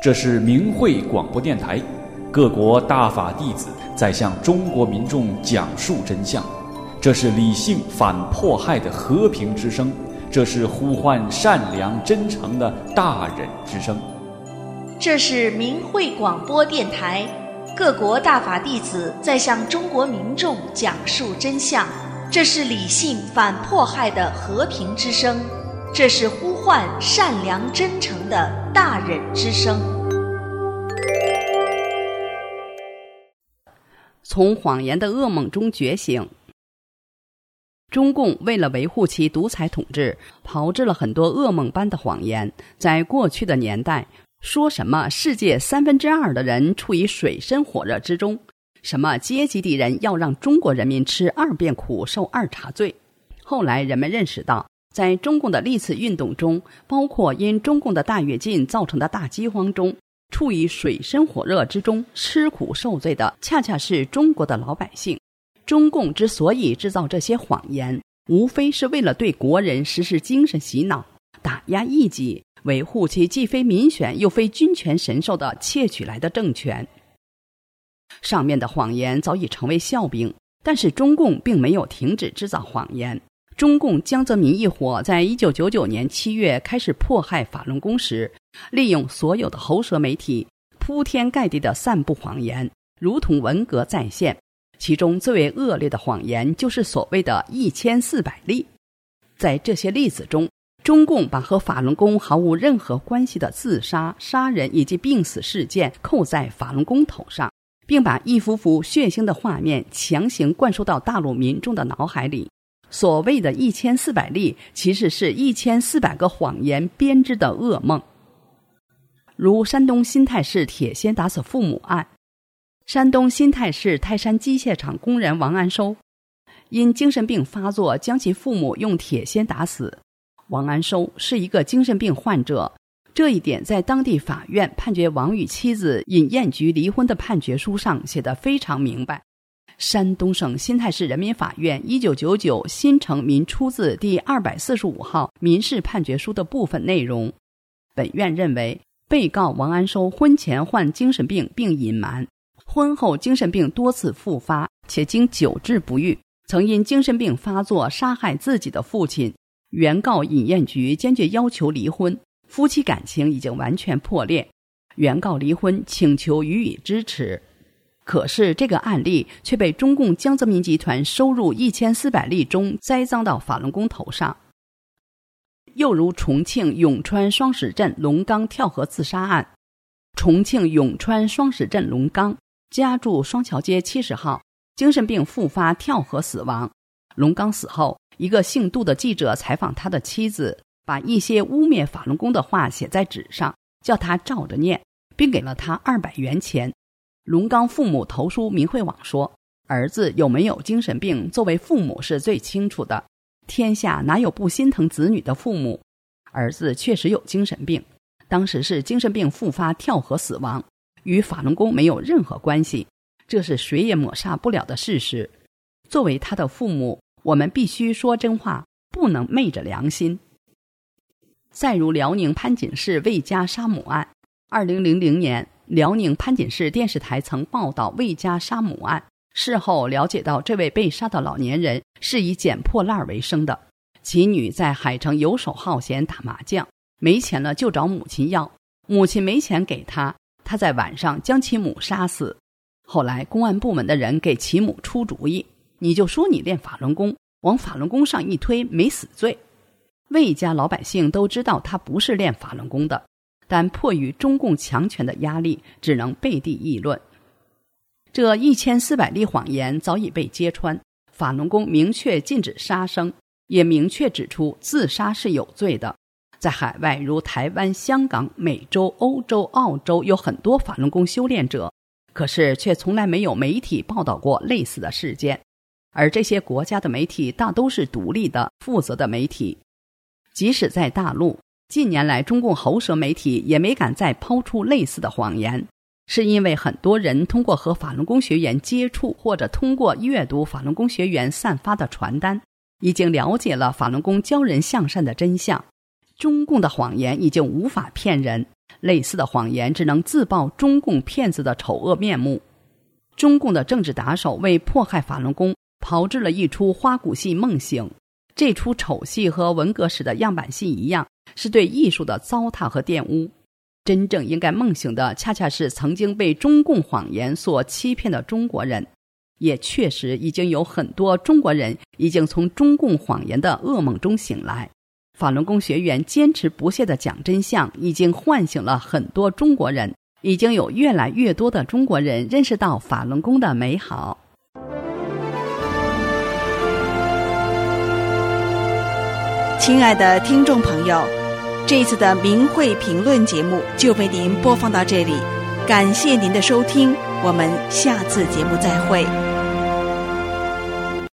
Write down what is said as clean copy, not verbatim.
这是明慧广播电台，各国大法弟子在向中国民众讲述真相。这是理性反迫害的和平之声，这是呼唤善良真诚的大忍之声。 这是明慧广播电台，各国大法弟子在向中国民众讲述真相。这是理性反迫害的和平之声，这是呼唤善良真诚的大忍之声。 从谎言的噩梦中觉醒。中共为了维护其独裁统治，炮制了很多噩梦般的谎言。在过去的年代，说什么世界2/3的人处于水深火热之中，什么阶级敌人要让中国人民吃2遍苦受2茬罪。后来人们认识到，在中共的历次运动中，包括因中共的大跃进造成的大饥荒中，处于水深火热之中吃苦受罪的恰恰是中国的老百姓。中共之所以制造这些谎言，无非是为了对国人实施精神洗脑，打压异己，维护其既非民选又非君权神授的窃取来的政权。上面的谎言早已成为笑柄，但是中共并没有停止制造谎言。中共江泽民一伙在1999年7月开始迫害法轮功时，利用所有的喉舌媒体铺天盖地地散布谎言，如同文革再现。其中最为恶劣的谎言就是所谓的1400例。在这些例子中，中共把和法轮功毫无任何关系的自杀、杀人以及病死事件扣在法轮功头上，并把一幅幅血腥的画面强行灌输到大陆民众的脑海里。所谓的1400例，其实是1400个谎言编织的噩梦。如山东新泰市铁锨打死父母案，山东新泰市泰山机械厂工人王安收因精神病发作将其父母用铁锨打死。王安收是一个精神病患者，这一点在当地法院判决王与妻子尹艳菊离婚的判决书上写得非常明白。山东省新泰市人民法院1999新城民出自第245号民事判决书的部分内容。本院认为，被告王安收婚前患精神病并隐瞒，婚后精神病多次复发，且经久治不愈，曾因精神病发作杀害自己的父亲。原告尹艳菊坚决要求离婚，夫妻感情已经完全破裂，原告离婚请求予以支持。可是这个案例却被中共江泽民集团收入1400例中栽赃到法轮功头上。又如重庆永川双石镇龙岗跳河自杀案，重庆永川双石镇龙岗家住双桥街70号，精神病复发跳河死亡。龙岗死后，一个姓杜的记者采访他的妻子，把一些污蔑法轮功的话写在纸上，叫他照着念，并给了他200元钱。龙岗父母投书明慧网说，儿子有没有精神病，作为父母是最清楚的，天下哪有不心疼子女的父母？儿子确实有精神病，当时是精神病复发跳河死亡，与法轮功没有任何关系，这是谁也抹杀不了的事实。作为他的父母，我们必须说真话，不能昧着良心。再如辽宁潘锦市魏家杀母案，2000年辽宁潘锦市电视台曾报道魏家杀母案，事后了解到这位被杀的老年人是以捡破烂为生的，其女在海城游手好闲打麻将，没钱了就找母亲要，母亲没钱给他，他在晚上将其母杀死。后来公安部门的人给其母出主意，你就说你练法轮功，往法轮功上一推，没死罪。魏家老百姓都知道他不是练法轮功的，但迫于中共强权的压力，只能背地议论。这1400例谎言早已被揭穿，法轮功明确禁止杀生，也明确指出自杀是有罪的。在海外如台湾、香港、美洲、欧洲、澳洲有很多法轮功修炼者，可是却从来没有媒体报道过类似的事件。而这些国家的媒体大都是独立的、负责的媒体。即使在大陆，近年来中共喉舌媒体也没敢再抛出类似的谎言，是因为很多人通过和法轮功学员接触，或者通过阅读法轮功学员散发的传单，已经了解了法轮功教人向善的真相。中共的谎言已经无法骗人， 类似的谎言只能自曝中共骗子的丑恶面目。中共的政治打手为迫害法轮功炮制了一出花鼓戏梦醒，这出丑戏和文革时的样板戏一样，是对艺术的糟蹋和玷污。真正应该梦醒的恰恰是曾经被中共谎言所欺骗的中国人，也确实已经有很多中国人已经从中共谎言的噩梦中醒来。法轮功学员坚持不懈地讲真相，已经唤醒了很多中国人，已经有越来越多的中国人认识到法轮功的美好。 亲爱的听众朋友，这一次的明慧评论节目就为您播放到这里，感谢您的收听，我们下次节目再会。